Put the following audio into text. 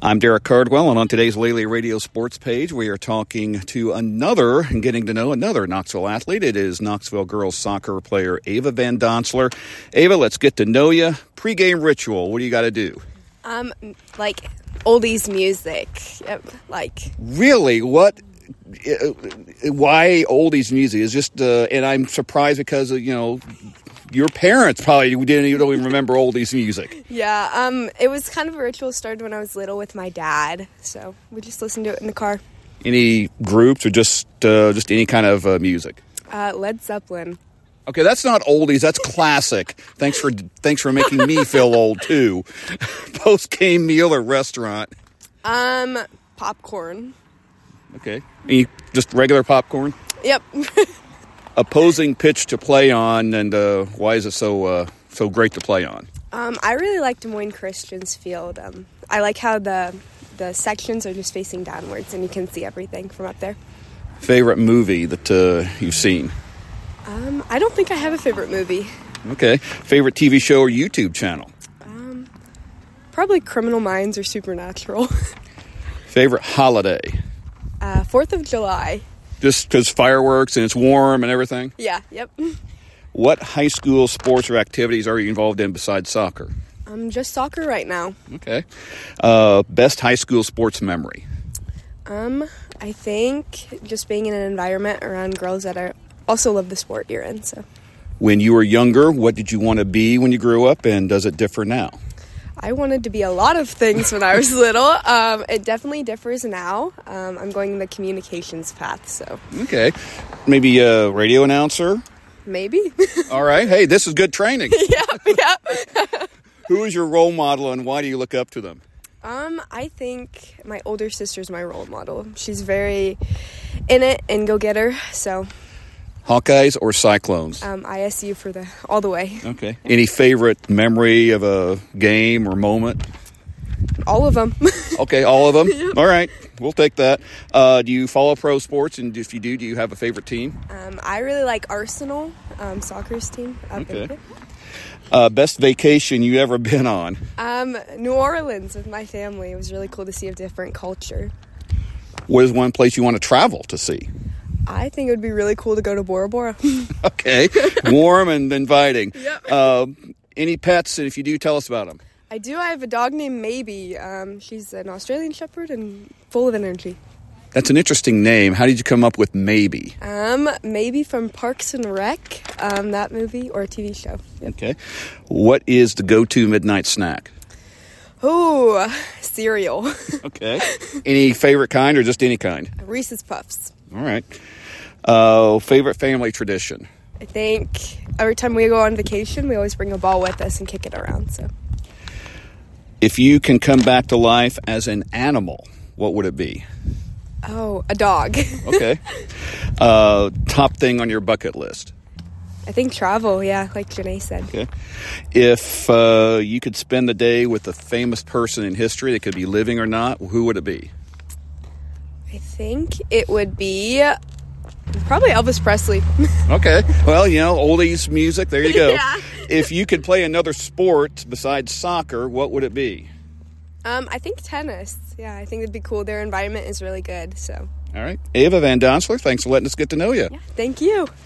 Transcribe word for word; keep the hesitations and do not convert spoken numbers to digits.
I'm Derek Cardwell, and on today's Lele Radio Sports page, we are talking to another and getting to know another Knoxville athlete. It is Knoxville girls soccer player Ava Van Donsler. Ava, let's get to know you. Pre-game ritual, what do you got to do? Um, like oldies music, yep, like. Really? What? Why oldies music? Is just, uh, and I'm surprised because, you know, your parents probably didn't even, don't even remember oldies music. Yeah, um, it was kind of a ritual started when I was little with my dad, so we just listened to it in the car. Any groups or just uh, just any kind of uh, music? Uh, Led Zeppelin. Okay, that's not oldies. That's classic. Thanks for thanks for making me feel old too. Post game meal or restaurant? Um, popcorn. Okay, any, just regular popcorn. Yep. Opposing pitch to play on, and uh, why is it so uh, so great to play on? Um, I really like Des Moines Christian's field. Um, I like how the the sections are just facing downwards, and you can see everything from up there. Favorite movie that uh, you've seen? Um, I don't think I have a favorite movie. Okay. Favorite T V show or YouTube channel? Um, probably Criminal Minds or Supernatural. Favorite holiday? Uh, Fourth of July. Just because fireworks and it's warm and everything? Yeah, yep. What high school sports or activities are you involved in besides soccer? Um, just soccer right now. Okay. Uh, best high school sports memory? Um, I think just being in an environment around girls that are also love the sport you're in. So, when you were younger, what did you want to be when you grew up, and does it differ now? I wanted to be a lot of things when I was little. Um, it definitely differs now. Um, I'm going the communications path, so. Okay. Maybe a radio announcer? Maybe. All right. Hey, this is good training. yeah, yeah. Who is your role model, and why do you look up to them? Um, I think my older sister's my role model. She's very in it and go-getter, so. Hawkeyes or Cyclones? Um, I S U for the all the way. Okay. Any favorite memory of a game or moment? All of them. Okay, all of them? Yep. All right, we'll take that. Uh, do you follow pro sports? And if you do, do you have a favorite team? Um, I really like Arsenal, um, soccer's team. Up Okay. in Uh, best vacation you ever been on? Um, New Orleans with my family. It was really cool to see a different culture. What is one place you want to travel to see? I think it would be really cool to go to Bora Bora. Okay, warm and inviting. Yep. Uh, any pets? And if you do, tell us about them. I do. I have a dog named Maybe. Um, she's an Australian Shepherd and full of energy. That's an interesting name. How did you come up with Maybe? Um, maybe from Parks and Rec, um, that movie or T V show. Yep. Okay. What is the go-to midnight snack? Oh, cereal. Okay. Any favorite kind or just any kind? Reese's Puffs. All right. Uh, favorite family tradition? I think every time we go on vacation, we always bring a ball with us and kick it around. So, if you can come back to life as an animal, what would it be? Oh, a dog. Okay. Uh, top thing on your bucket list? I think travel, yeah, like Janae said. Okay. If uh, you could spend the day with a famous person in history, that could be living or not, who would it be? I think it would be probably Elvis Presley. Okay. Well, you know, oldies music, there you go. Yeah. If you could play another sport besides soccer, what would it be? Um, I think tennis. Yeah, I think it'd be cool. Their environment is really good, so. All right. Ava Van Donsler, thanks for letting us get to know you. Yeah, thank you.